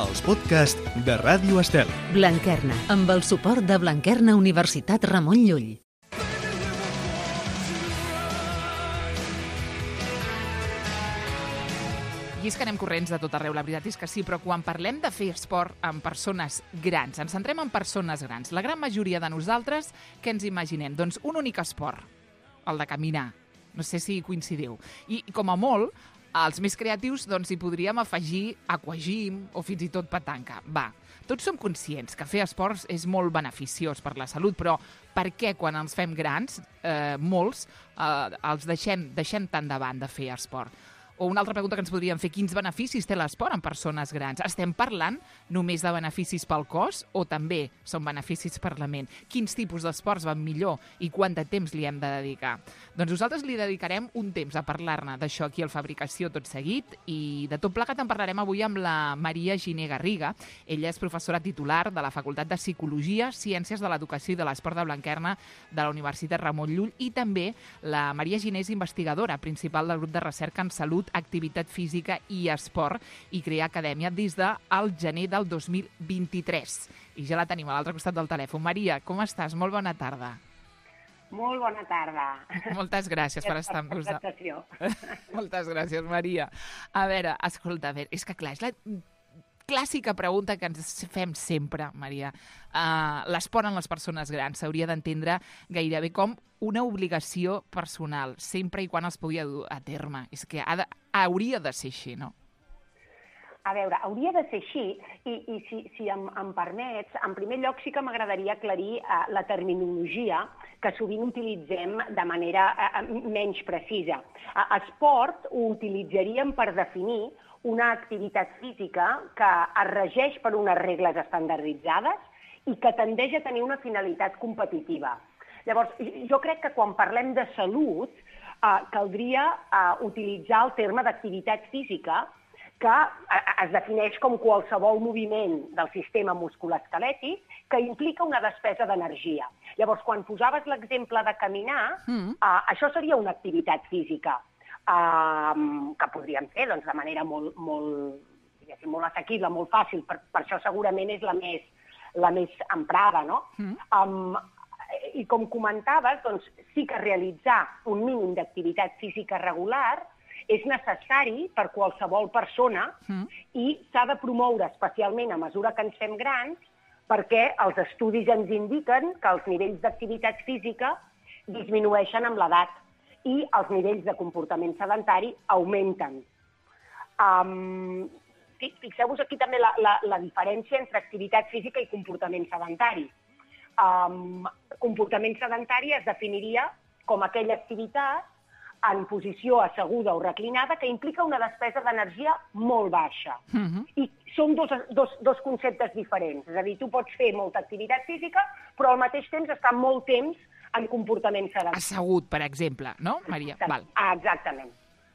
els podcasts de Ràdio Estel. Blanquerna, amb el suport de Blanquerna Universitat Ramon Llull. I és que anem corrents de tot arreu, la veritat és que sí, però quan parlem de fer esport amb persones grans, ens centrem en persones grans. La gran majoria de nosaltres, què ens imaginem? Doncs un únic esport, el de caminar. No sé si coincidiu. I com a molt, als més creatius doncs hi podríem afegir aquagym o fins i tot petanca. Va, tots som conscients que fer esports és molt beneficiós per la salut, però per què quan ens fem grans, molts, els deixem tant davant de fer esport? O una altra pregunta que ens podríem fer, quins beneficis té l'esport en persones grans? Estem parlant només de beneficis pel cos o també són beneficis per la ment? Quins tipus d'esports van millor i quant de temps li hem de dedicar? Doncs nosaltres li dedicarem un temps a parlar-ne d'això aquí al Fabricació tot seguit i de tot plegat en parlarem avui amb la Maria Giner Garriga. Ella és professora titular de la Facultat de Psicologia, Ciències de l'Educació i de l'Esport de Blanquerna de la Universitat Ramon Llull i també la Maria Giner és investigadora principal del grup de recerca en salut, activitat física i esport i crea acadèmia des del gener del 2023. I ja la tenim a l'altre costat del telèfon. Maria, com estàs? Molt bona tarda. Molt bona tarda. Moltes gràcies per estar amb nosaltres. Moltes gràcies, Maria. A veure, escolta, és que clar, és la clàssica pregunta que ens fem sempre, Maria. L'esport en les persones grans s'hauria d'entendre gairebé com una obligació personal, sempre i quan es pugui dur a terme. És que hauria de ser així, no? A veure, hauria de ser així, i si em permets, en primer lloc sí que m'agradaria aclarir la terminologia que sovint utilitzem de manera menys precisa. Esport ho utilitzaríem per definir una activitat física que es regeix per unes regles estandarditzades i que tendeix a tenir una finalitat competitiva. Llavors, jo crec que quan parlem de salut caldria utilitzar el terme d'activitat física que es defineix com qualsevol moviment del sistema musculoesquelètic que implica una despesa d'energia. Llavors, quan posaves l'exemple de caminar, això seria una activitat física que podríem fer de manera molt assequible, molt fàcil. Per això segurament és la més emprada, no? I com comentaves, sí que realitzar un mínim d'activitat física regular és necessari per qualsevol persona i s'ha de promoure especialment a mesura que ens fem grans perquè els estudis ens indiquen que els nivells d'activitat física disminueixen amb l'edat i els nivells de comportament sedentari augmenten. Fixeu-vos aquí també la diferència entre activitat física i comportament sedentari. Comportament sedentari es definiria com aquella activitat en posició asseguda o reclinada que implica una despesa d'energia molt baixa. I són dos conceptes diferents. És a dir, tu pots fer molta activitat física, però al mateix temps estar molt temps en comportament sedentari. Assegut, per exemple, no, Maria? Exactament.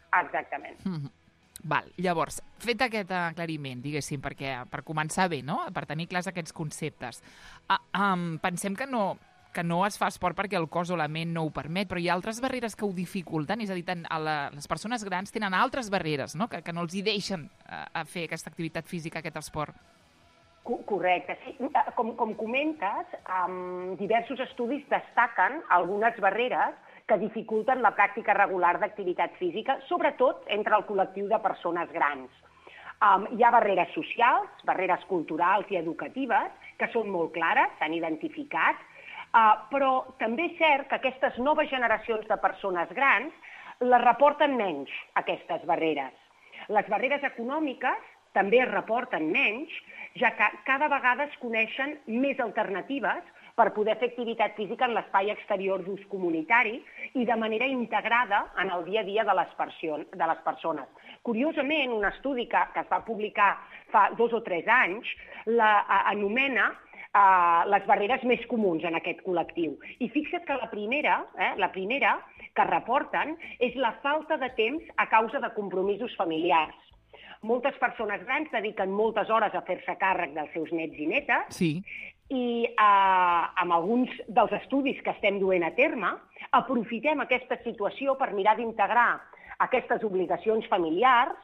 Val. Llavors, fet aquest aclariment, diguéssim, perquè per començar bé, no? Per tenir clars aquests conceptes, pensem que no es fa esport perquè el cos o la ment no ho permet, però hi ha altres barreres que ho dificulten, és a dir, les persones grans tenen altres barreres, no? Que no els hi deixen a fer aquesta activitat física, aquest esport. Correcte, sí. Com comentes, diversos estudis destaquen algunes barreres que dificulten la pràctica regular d'activitat física, sobretot entre el col·lectiu de persones grans. Hi ha barreres socials, barreres culturals i educatives, que són molt clares, s'han identificat, però també és cert que aquestes noves generacions de persones grans les reporten menys, aquestes barreres. Les barreres econòmiques també es reporten menys, ja que cada vegada es coneixen més alternatives per poder fer activitat física en l'espai exterior d'ús comunitari i de manera integrada en el dia a dia de les persones. Curiosament, un estudi que es va publicar fa 2 o 3 anys anomena les barreres més comuns en aquest col·lectiu. I fixa't que la primera que reporten és la falta de temps a causa de compromisos familiars. Moltes persones grans dediquen moltes hores a fer-se càrrec dels seus nets i netes. Sí. I amb alguns dels estudis que estem duent a terme, aprofitem aquesta situació per mirar d'integrar aquestes obligacions familiars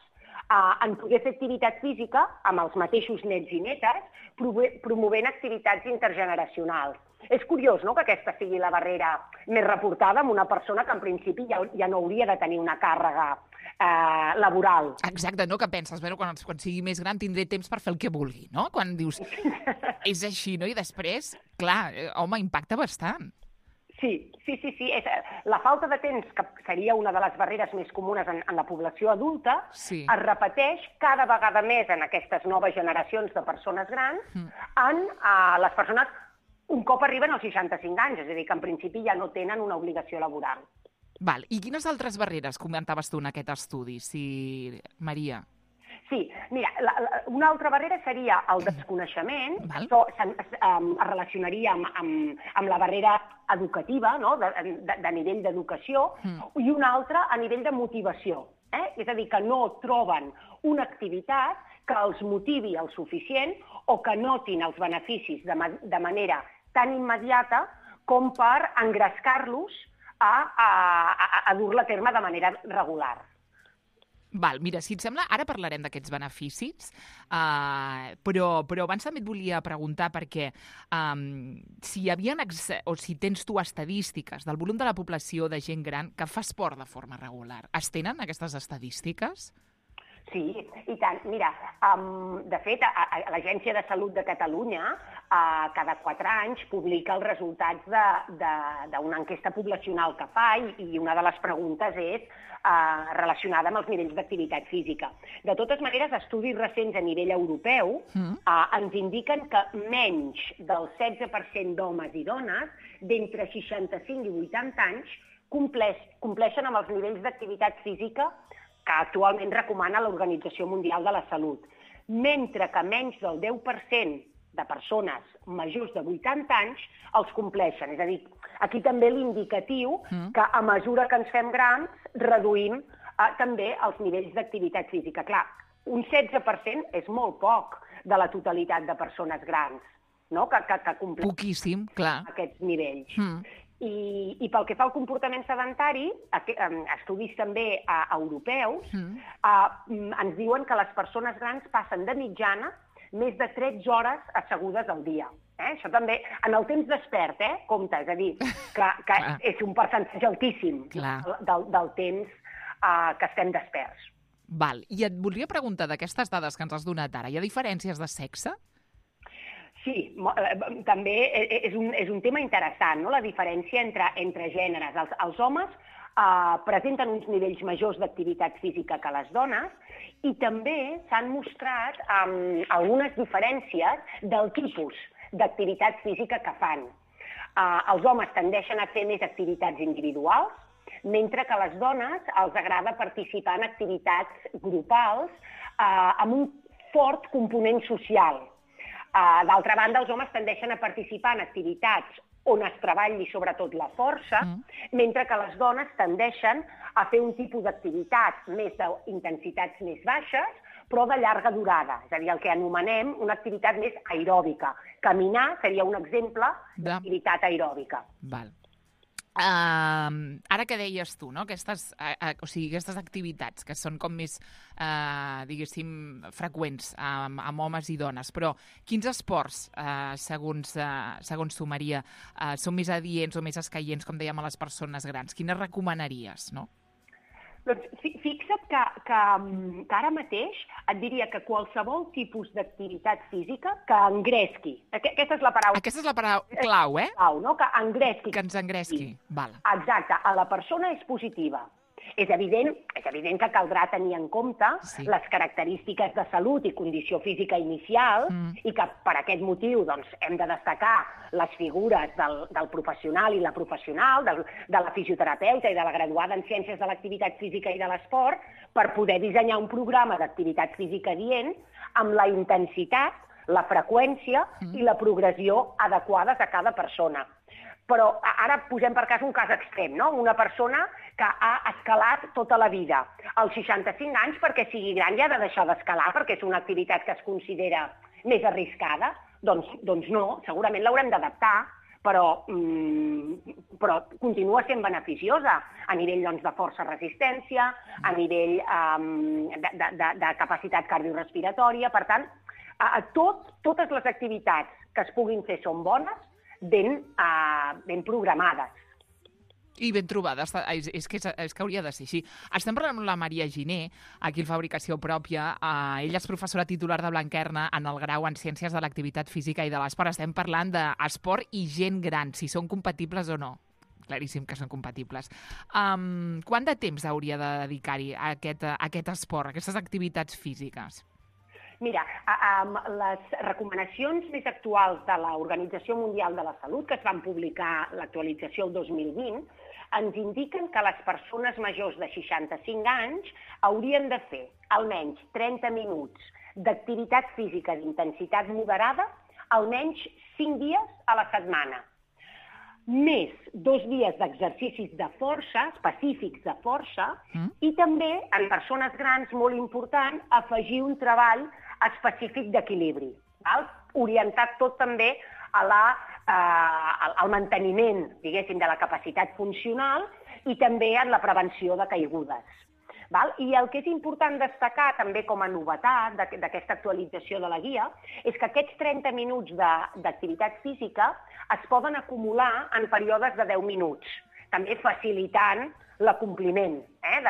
en poder fer activitat física amb els mateixos nets i netes, promovent activitats intergeneracionals. És curiós, no?, que aquesta sigui la barrera més reportada amb una persona que en principi ja no hauria de tenir una càrrega laboral. Exacte, no? Que penses, bueno, quan sigui més gran tindré temps per fer el que vulgui, no? Quan dius, és així, no? I després, clar, home, impacta bastant. Sí. La falta de temps, que seria una de les barreres més comunes en la població adulta, Sí. es repeteix cada vegada més en aquestes noves generacions de persones grans en les persones un cop arriben als 65 anys, és a dir, que en principi ja no tenen una obligació laboral. Val. I quines altres barreres comentaves tu en aquest estudi, Maria? Sí, mira, una altra barrera seria el desconeixement, Val. es relacionaria amb la barrera educativa, no?, de nivell d'educació, i una altra a nivell de motivació. És a dir, que no troben una activitat que els motivi el suficient o que notin els beneficis de manera tan immediata com per engrescar-los a dur-la a terme de manera regular. Val, mira, si et sembla, ara parlarem d'aquests beneficis, però abans també et volia preguntar perquè si hi havia o si tens tu estadístiques del volum de la població de gent gran que fa esport de forma regular. Es tenen aquestes estadístiques? Sí, i tant. Mira, de fet, l'Agència de Salut de Catalunya cada 4 anys publica els resultats d'una enquesta poblacional que fa i una de les preguntes és relacionada amb els nivells d'activitat física. De totes maneres, estudis recents a nivell europeu ens indiquen que menys del 16% d'homes i dones d'entre 65 i 80 anys compleixen amb els nivells d'activitat física que actualment recomana l'Organització Mundial de la Salut, mentre que menys del 10% de persones majors de 80 anys els compleixen. És a dir, aquí també l'indicatiu que a mesura que ens fem grans reduïm també els nivells d'activitat física. Clar, un 16% és molt poc de la totalitat de persones grans, no?, que compleixen Poquíssim, clar. aquests nivells. I pel que fa al comportament sedentari, estudis també europeus ens diuen que les persones grans passen de mitjana més de 13 hores assegudes al dia. Això també, en el temps despert, compte, és a dir, que és un percentatge altíssim del temps que estem desperts. Val. I et volia preguntar d'aquestes dades que ens has donat ara, hi ha diferències de sexe? Sí, també és un tema interessant, no?, la diferència entre gèneres. Els homes presenten uns nivells majors d'activitat física que les dones i també s'han mostrat algunes diferències del tipus d'activitat física que fan. Els homes tendeixen a fer més activitats individuals, mentre que a les dones els agrada participar en activitats grupals amb un fort component social. D'altra banda, els homes tendeixen a participar en activitats on es treballi sobretot la força, mentre que les dones tendeixen a fer un tipus d'activitat més d'intensitats més baixes, però de llarga durada, és a dir, el que anomenem una activitat més aeròbica. Caminar seria un exemple d'activitat aeròbica. Val. Ara que deies tu, no?, aquestes activitats que són com més, diguéssim, freqüents amb homes i dones, però quins esports, segons tu, Maria, són més adients o més escaients, com dèiem, a les persones grans? Quines recomanaries, no? Doncs fixa't que ara mateix et diria que qualsevol tipus d'activitat física que engresqui. Aquesta és la paraula. Aquesta és la paraula clau, Clau, no? Que engresqui. Que ens engresqui. Val. Exacte. A la persona és positiva. És evident que caldrà tenir en compte les característiques de salut i condició física inicial i que per aquest motiu hem de destacar les figures del professional i la professional, de la fisioterapeuta i de la graduada en Ciències de l'Activitat Física i de l'Esport per poder dissenyar un programa d'activitat física adient amb la intensitat, la freqüència i la progressió adequades a cada persona. Però ara posem per cas un cas extrem, no? Una persona que ha escalat tota la vida. Als 65 anys, perquè sigui gran, ja ha de deixar d'escalar perquè és una activitat que es considera més arriscada? Doncs no, segurament l'haurem d'adaptar però continua sent beneficiosa a nivell doncs, de força-resistència, a nivell de capacitat cardiorrespiratòria. Per tant, totes les activitats que es puguin fer són bones, ben programades. I ben trobada, és que hauria de ser així. Estem parlant amb la Maria Giner, aquí al Fabricació Pròpia. Ella és professora titular de Blanquerna en el grau en Ciències de l'Activitat Física i de l'Esport. Estem parlant d'esport i gent gran, si són compatibles o no. Claríssim que són compatibles. Quant de temps hauria de dedicar-hi a aquest esport, a aquestes activitats físiques? Mira, les recomanacions més actuals de l'Organització Mundial de la Salut, que es van publicar l'actualització el 2020, ens indiquen que les persones majors de 65 anys haurien de fer almenys 30 minuts d'activitat física d'intensitat moderada almenys 5 dies a la setmana, més 2 dies d'exercicis de força, específics de força, i també, en persones grans, molt important, afegir un treball específic d'equilibri, orientat tot també al manteniment, diguéssim, de la capacitat funcional i també en la prevenció de caigudes. I el que és important destacar també com a novetat d'aquesta actualització de la guia és que aquests 30 minuts d'activitat física es poden acumular en períodes de 10 minuts, també facilitant l'acompliment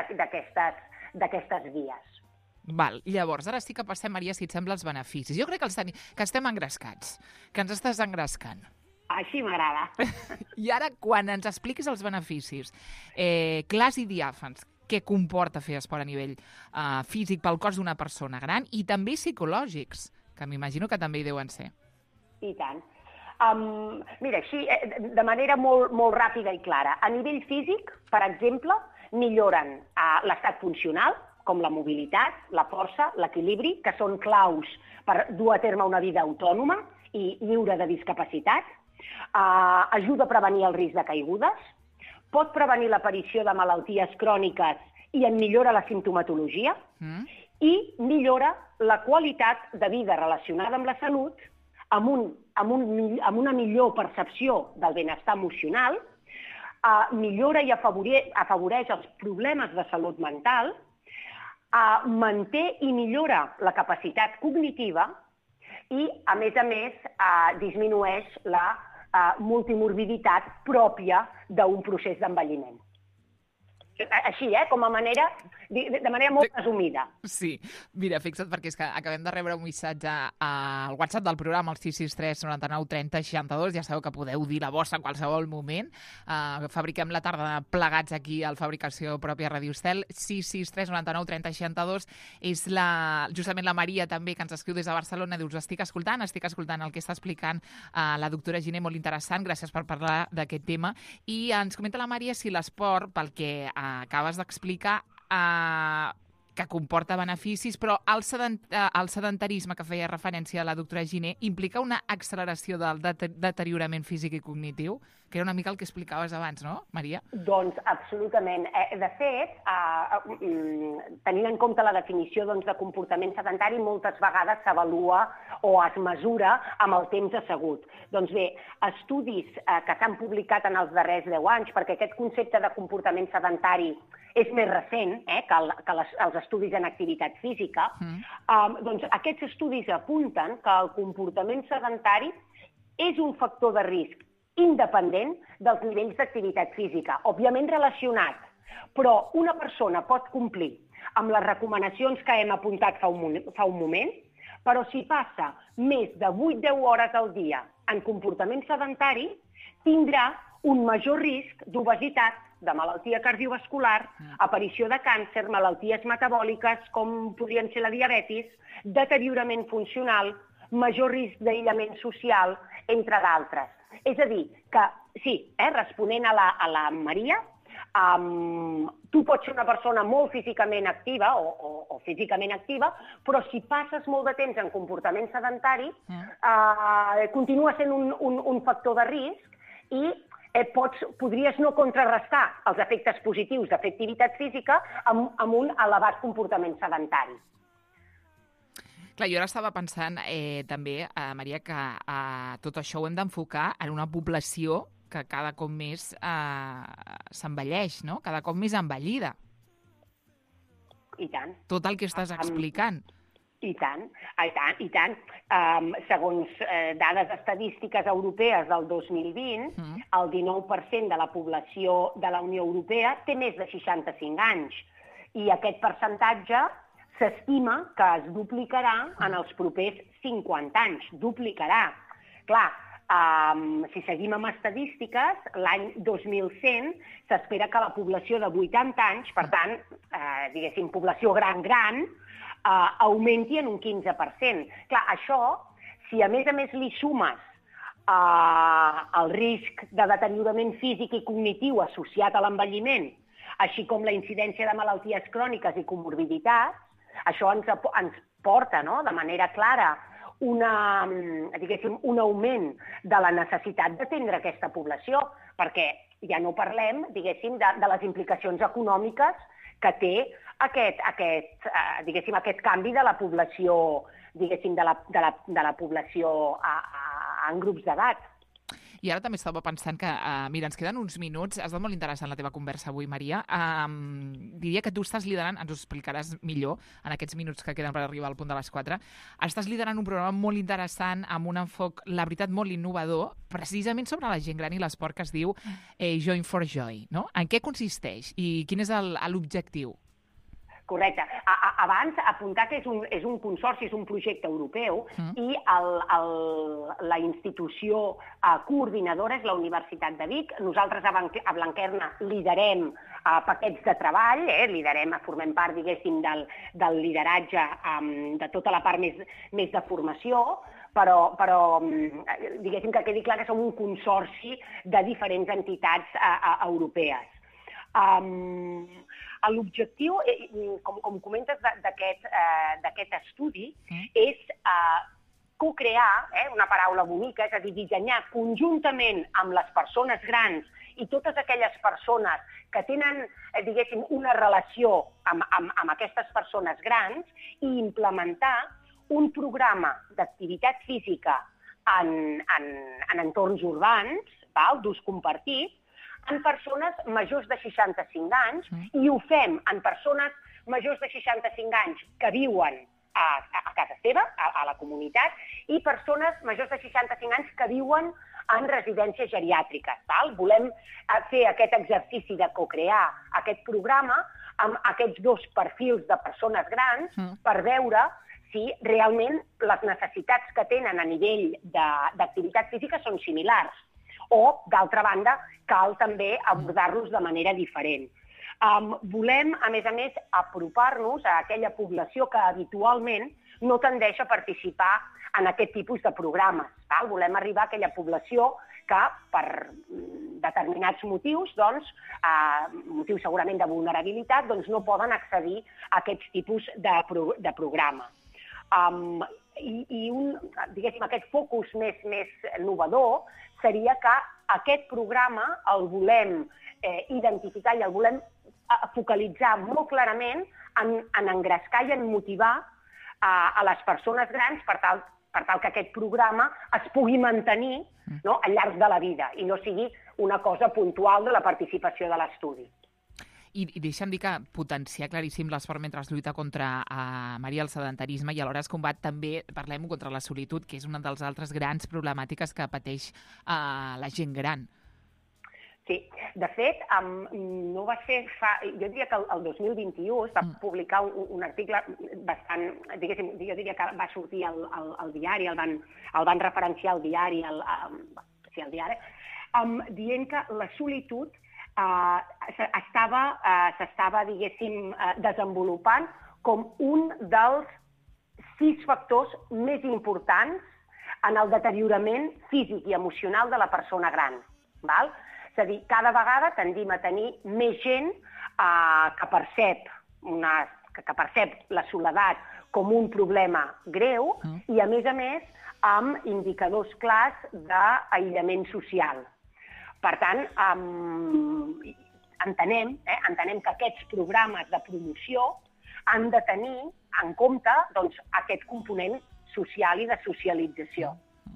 d'aquestes vies. Val, llavors, ara sí que passem, Maria, si et sembla, els beneficis. Jo crec que estem engrescats, que ens estàs engrescant. Així m'agrada. I ara, quan ens expliquis els beneficis clars i diàfans, què comporta fer esport a nivell físic pel cos d'una persona gran i també psicològics, que m'imagino que també hi deuen ser. I tant. Mira, així, de manera molt, molt ràpida i clara. A nivell físic, per exemple, milloren l'estat funcional, com la mobilitat, la força, l'equilibri, que són claus per dur a terme una vida autònoma i lliure de discapacitat. Ajuda a prevenir el risc de caigudes, pot prevenir l'aparició de malalties cròniques i en millora la simptomatologia, i millora la qualitat de vida relacionada amb la salut, amb una millor percepció del benestar emocional, millora i afavoreix els problemes de salut mental, manté i millora la capacitat cognitiva i, a més, disminueix la multimorbiditat pròpia d'un procés d'envelliment. Així, com a manera, de manera molt resumida. Sí, mira, fixa't, perquè és que acabem de rebre un missatge al WhatsApp del programa, el 663 99 30 62, ja sabeu que podeu dir la vostra en qualsevol moment. Fabriquem la tarda plegats aquí al Fabricació Pròpia Ràdio Estel. 663 99 30 62 és justament la Maria també, que ens escriu des de Barcelona, dius, estic escoltant el que està explicant la doctora Giner, molt interessant, gràcies per parlar d'aquest tema. I ens comenta la Maria si l'esport, pel que acabes d'explicar, que comporta beneficis, però el sedentarisme que feia referència a la doctora Giner implica una acceleració del deteriorament físic i cognitiu, que era una mica el que explicaves abans, no, Maria? Doncs absolutament. De fet, tenint en compte la definició de comportament sedentari, moltes vegades s'avalua o es mesura amb el temps assegut. Doncs bé, estudis que s'han publicat en els darrers 10 anys, perquè aquest concepte de comportament sedentari és més recent que els estudis en activitat física, doncs aquests estudis apunten que el comportament sedentari és un factor de risc independent dels nivells d'activitat física, òbviament relacionat, però una persona pot complir amb les recomanacions que hem apuntat fa un moment, però si passa més de 8-10 hores al dia en comportament sedentari, tindrà un major risc d'obesitat, de malaltia cardiovascular, aparició de càncer, malalties metabòliques com podrien ser la diabetis, deteriorament funcional, major risc d'aïllament social, entre d'altres. És a dir, que sí, responent a la Maria, tu pots ser una persona molt físicament activa o físicament activa, però si passes molt de temps en comportament sedentari, continua sent un factor de risc i podries no contrarrestar els efectes positius de fer activitat física amb un elevat comportament sedentari. Clar, jo ara estava pensant també, Maria, que tot això ho hem d'enfocar en una població que cada cop més s'envelleix, no? Cada cop més envellida. I tant. Tot el que estàs explicant. I tant, i tant, i tant. Segons dades estadístiques europees del 2020, el 19% de la població de la Unió Europea té més de 65 anys i aquest percentatge s'estima que es duplicarà en els propers 50 anys. Duplicarà. Clar, si seguim amb estadístiques, l'any 2100 s'espera que la població de 80 anys, per tant, diguéssim, població gran, augmenti en un 15%. Clar, això, si a més li sumes el risc de deteriorament físic i cognitiu associat a l'envelliment, així com la incidència de malalties cròniques i comorbiditats, això ens porta, no?, de manera clara un augment de la necessitat d'atendre aquesta població, perquè ja no parlem, diguéssim, de les implicacions econòmiques que té aquest canvi de la població, diguéssim, de la població en grups d'edat. I ara també estava pensant que, mira, ens queden uns minuts, ha estat molt interessant la teva conversa avui, Maria. Diria que tu estàs liderant, ens ho explicaràs millor en aquests minuts que queden per arribar al punt de les 4, estàs liderant un programa molt interessant amb un enfoc, la veritat, molt innovador, precisament sobre la gent gran i l'esport que es diu Join for Joy, no? En què consisteix i quin és l'objectiu? Correcte. Abans, apuntar que és un consorci, és un projecte europeu i la institució coordinadora és la Universitat de Vic. Nosaltres a Blanquerna liderem paquets de treball, formem part, diguéssim, del lideratge de tota la part més de formació, però diguéssim que quedi clar que som un consorci de diferents entitats europees. L'objectiu, com comentes, d'aquest estudi és co-crear, una paraula bonica, és a dir, dissenyar conjuntament amb les persones grans i totes aquelles persones que tenen, diguéssim, una relació amb aquestes persones grans i implementar un programa d'activitat física en entorns urbans, d'ús compartit, en persones majors de 65 anys i ho fem en persones majors de 65 anys que viuen a casa seva, a la comunitat, i persones majors de 65 anys que viuen en residències geriàtriques. Volem fer aquest exercici de co-crear aquest programa amb aquests dos perfils de persones grans per veure si realment les necessitats que tenen a nivell d'activitat física són similars. O, d'altra banda, cal també abordar-los de manera diferent. Volem, a més, apropar-nos a aquella població que habitualment no tendeix a participar en aquest tipus de programes. Volem arribar a aquella població que, per determinats motius, motius segurament de vulnerabilitat, no poden accedir a aquests tipus de programa. I aquest focus més innovador seria que aquest programa el volem identificar i el volem focalitzar molt clarament en engrescar i en motivar a les persones grans per tal que aquest programa es pugui mantenir al llarg de la vida i no sigui una cosa puntual de la participació de l'estudi. I deixa'm dir que potenciar claríssim l'esport mentre es lluita contra, Maria, el sedentarisme i alhora es combat també, parlem contra la solitud, que és una de les altres grans problemàtiques que pateix la gent gran. Sí, de fet, no va ser jo diria que el 2021 es va publicar un article bastant, diguéssim, jo diria que va sortir al diari, el van referenciar al diari, dient que la solitud s'estava, diguéssim, desenvolupant com un dels 6 factors més importants en el deteriorament físic i emocional de la persona gran. És a dir, cada vegada tendim a tenir més gent que percep la soledat com un problema greu i, a més, amb indicadors clars d'aïllament social. Per tant, entenem que aquests programes de promoció han de tenir en compte doncs, aquest component social i de socialització.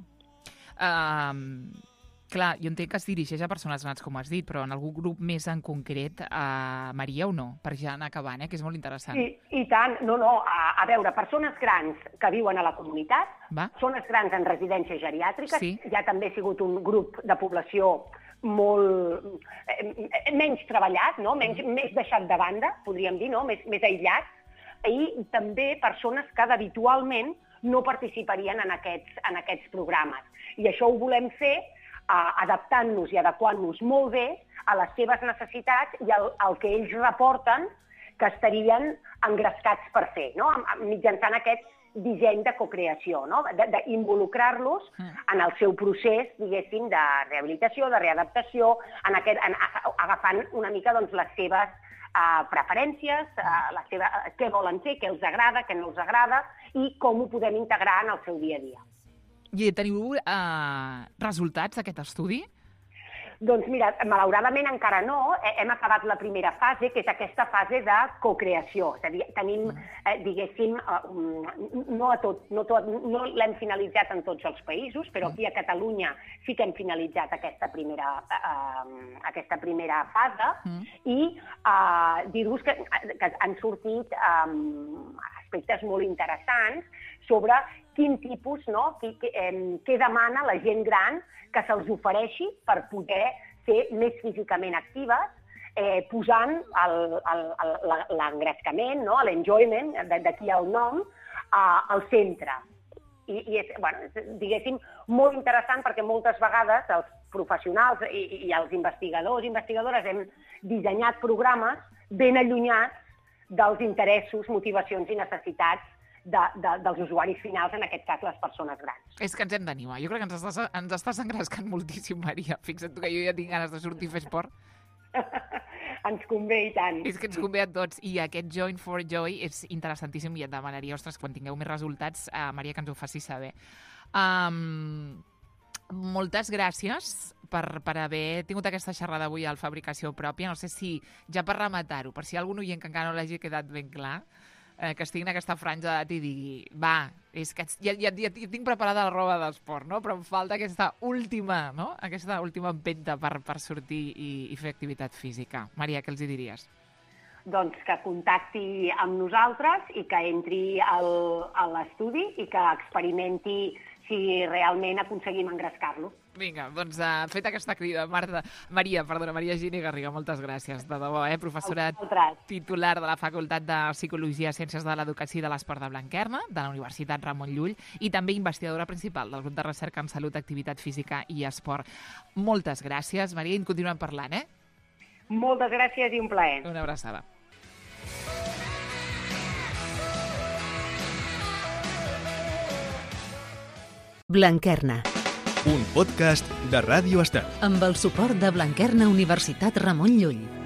Clar, jo entenc que es dirigeix a persones grans, com has dit, però en algun grup més en concret, Maria, o no? Per ja anar acabant, que és molt interessant. Sí, i tant. No, a veure, persones grans que viuen a la comunitat, persones grans en residències geriàtriques, ja també ha sigut un grup de població molt menys treballat, no? Més deixat de banda, podríem dir, no? Més aïllat, i també persones que habitualment no participarien en aquests programes. I això ho volem fer adaptant-nos i adequant-nos molt bé a les seves necessitats i al que ells reporten que estarien engrescats per fer, no? Mitjançant aquest disseny de cocreació, no? D'involucrar-los en el seu procés, diguéssim, de rehabilitació, de readaptació, agafant una mica doncs, les seves preferències, què volen fer, què els agrada, què no els agrada i com ho podem integrar en el seu dia a dia. I teniu resultats d'aquest estudi? Doncs mira, malauradament encara no. Hem acabat la primera fase, que és aquesta fase de cocreació. És a dir, tenim, diguéssim, no l'hem finalitzat en tots els països, però aquí a Catalunya sí que hem finalitzat aquesta primera fase i dir-vos que han sortit aspectes molt interessants sobre quin tipus, no? Què demana la gent gran que se'ls ofereixi per poder ser més físicament actives, posant l'engrescament, l'enjoyment, d'aquí el nom, al centre. I és, diguéssim, molt interessant perquè moltes vegades els professionals i els investigadors i investigadores hem dissenyat programes ben allunyats dels interessos, motivacions i necessitats dels usuaris finals, en aquest cas les persones grans. És que ens hem d'animar. Jo crec que ens estàs engrescant moltíssim, Maria. Fixa't tu que jo ja tinc ganes de sortir a fer esport. Ens convé i tant. És que ens convé a tots. I aquest Join for Joy és interessantíssim i et demanaria, ostres, quan tingueu més resultats, Maria, que ens ho facis saber. Moltes gràcies per haver tingut aquesta xerrada avui al Fabricació Pròpia. No sé si, ja per rematar-ho, per si hi ha algun oient que encara no l'hagi quedat ben clar, que estigui en aquesta franja d'edat i digui, és que ja tinc preparada la roba d'esport, no? Però em falta aquesta última empenta per sortir i fer activitat física. Maria, què els hi diries? Doncs que contacti amb nosaltres i que entri a l'estudi i que experimenti si realment aconseguim engrescar-lo. Vinga, doncs feta aquesta crida. Maria Gini Garriga, moltes gràcies, de debò, professora titular de la Facultat de Psicologia, Ciències de l'Educació i de l'Esport de Blanquerna, de la Universitat Ramon Llull, i també investigadora principal del grup de recerca en salut, activitat física i esport. Moltes gràcies, Maria, i en continuem parlant, Moltes gràcies i un plaer. Una abraçada. Blanquerna. Un podcast de Ràdio Estel. Amb el suport de Blanquerna Universitat Ramon Llull.